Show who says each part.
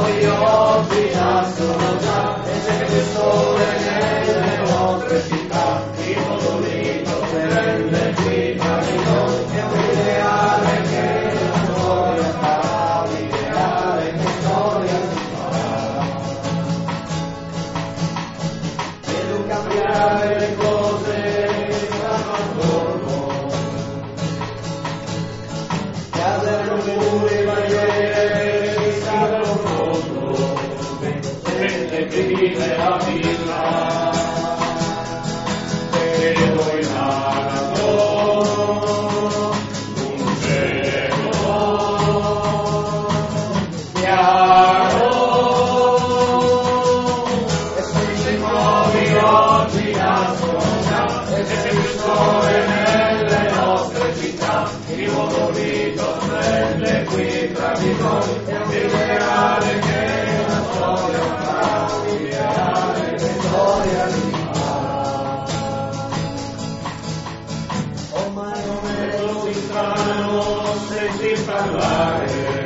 Speaker 1: noi oggi nascono già, e c'è il sole nelle nostre città, il colorito prende qui tra di noi, è un ideale che la storia fa, l'ideale che storia si fa. Vedo cambiare le cose stanno attorno, case, muri, barriere, mi sta profondo, gente che vive la vita, vedo in alto un cielo chiaro, e sui nuovi oggi nascono già, e c'è più sole nelle nostre città, il colorito prende qui tra di noi, è un ideale che la storia fa, l'ideale che storia si fa. Ormai non è così strano sentir parlare